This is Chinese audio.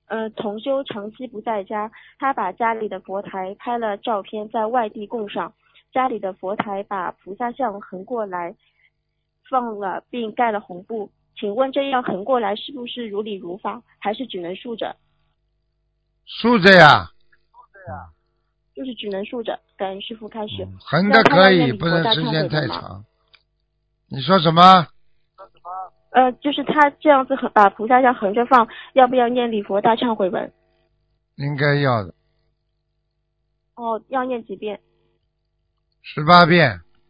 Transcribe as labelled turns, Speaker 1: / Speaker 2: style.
Speaker 1: 同修长期不在家，他把家里的佛台拍了照片在外地供上，家里的佛台把菩萨像横过来放了并盖了红布，请问这样横过来是不是如理如法，还是只能竖着？
Speaker 2: 竖着呀。
Speaker 1: 就是只能竖着。感恩师父开始。
Speaker 2: 横的可以，不能时间太长。你说什么？
Speaker 1: 就是他这样子把菩萨像横着放，要不要念礼佛大忏悔文？
Speaker 2: 应该要的。
Speaker 1: 要念几遍？
Speaker 2: 18遍。